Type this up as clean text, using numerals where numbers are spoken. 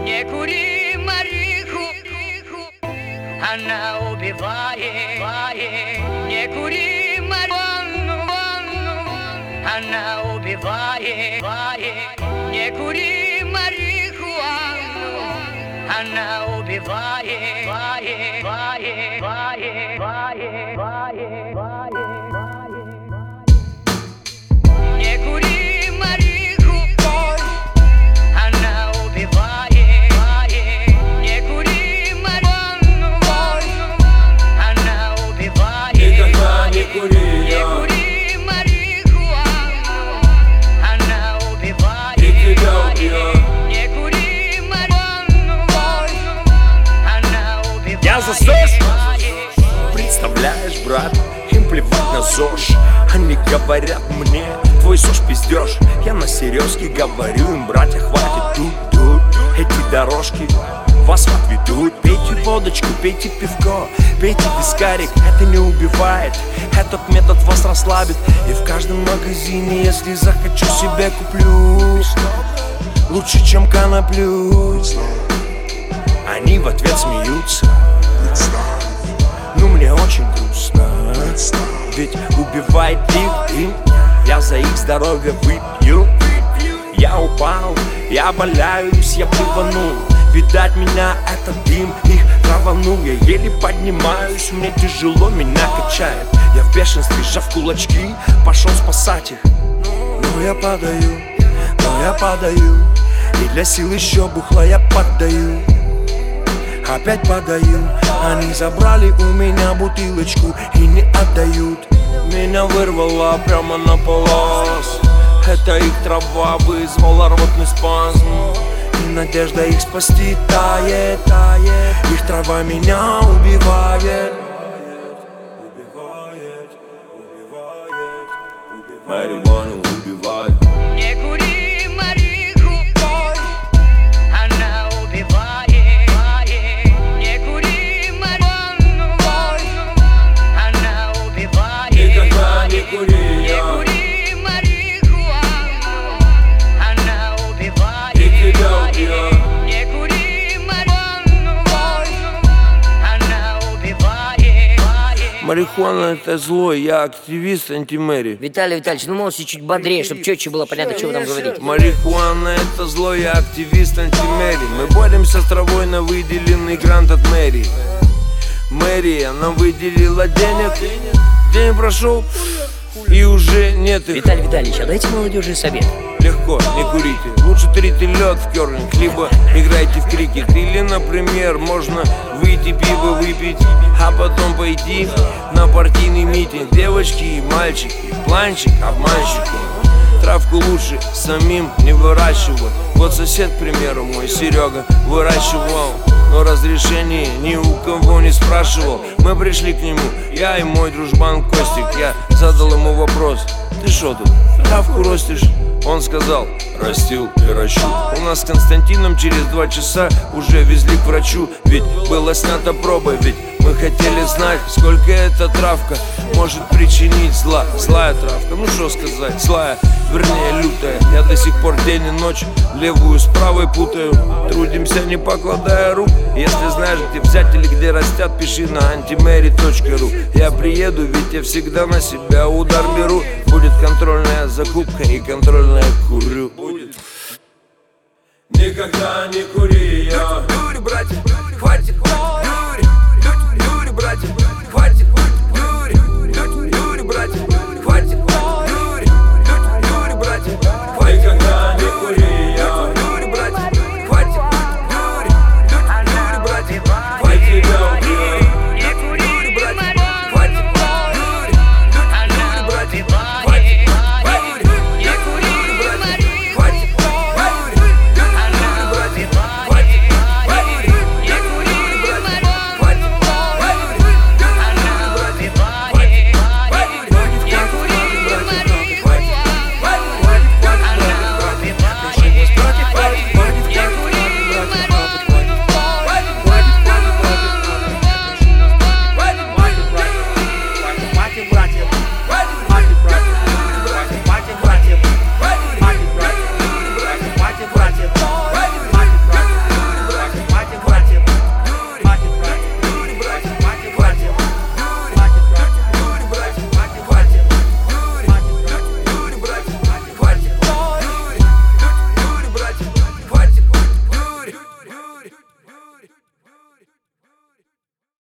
Не кури мариху, она убивает. Не кури марихуану, она убивает. Не кури марихуану, она убивает. Не кури мариху, она убивает. Не кури марихуану, она убивает. Никогда не кури, Не кури марихуану, она убивает. и тебя убьет. Не кури марихуану, она убивает. Я за ЗОЖ. Представляешь, брат, им плевать на ЗОЖ. Они говорят мне, твой ЗОЖ пиздёж. Я на серьезке говорю им, братья, хватит тут. Эти дорожки вас отведут. Пейте водочку, пейте пивко, пейте вискарик. Это не убивает, этот метод вас расслабит. И в каждом магазине, если захочу, себе куплю. Лучше, чем коноплю. Они в ответ смеются. Ну мне очень грустно, ведь убивает их. Я за их здоровье выпью. Я упал, я валяюсь, я плеванул. Видать, меня этот дым их траванул. Я еле поднимаюсь, мне тяжело, меня качает. Я в бешенстве, сжав кулачки, пошел спасать их. Но я падаю, и для сил еще бухла я поддаю. Опять падаю, они забрали у меня бутылочку и не отдают. Меня вырвало прямо на полос. Это их трава вызвала рвотный спазм. И надежда их спасти тает. Их трава меня убивает. Марихуану убивает. Не кури мариху, она убивает. Не кури марихуану, она убивает. Никогда не кури, Не кури марихуану, она убивает. и тебя убьет. Не кури марихуану, она убивает. Марихуана это зло, я активист антимэри. Виталий Витальевич, ну можете чуть бодрее, чтобы четче было понятно, что вы там говорите. Марихуана это зло, я активист антимэри. Мы боремся с травой на выделенный грант от мэрии. Мэрия нам выделила денег. День прошел, и уже нет их. Виталий Витальевич, а дайте молодежи совет. Легко, не курите. Лучше трите лед в керлинг, либо играйте в крикет. Или, например, можно выйти пиво выпить, а потом пойти на партийный митинг. Девочки и мальчики, планчик обманщику. Травку лучше самим не выращивать. Вот сосед, к примеру, мой Серега выращивал, но разрешения ни у кого не спрашивал. Мы пришли к нему, я и мой дружбан Костик. Я задал ему вопрос: ты шо тут, травку ростишь? Он сказал: растил и ращу. У нас с Константином через 2 часа уже везли к врачу. Ведь была снята проба, ведь мы хотели знать, сколько эта травка может причинить зла. Злая травка, ну что сказать, злая, вернее лютая. Я до сих пор день и ночь левую с правой путаю. Трудимся не покладая рук. Если знаешь, где взять или где растят, пиши на antimery.ru. Я приеду, ведь я всегда на себя удар беру. Будет контрольная закупка и контрольная курю. Никогда не кури.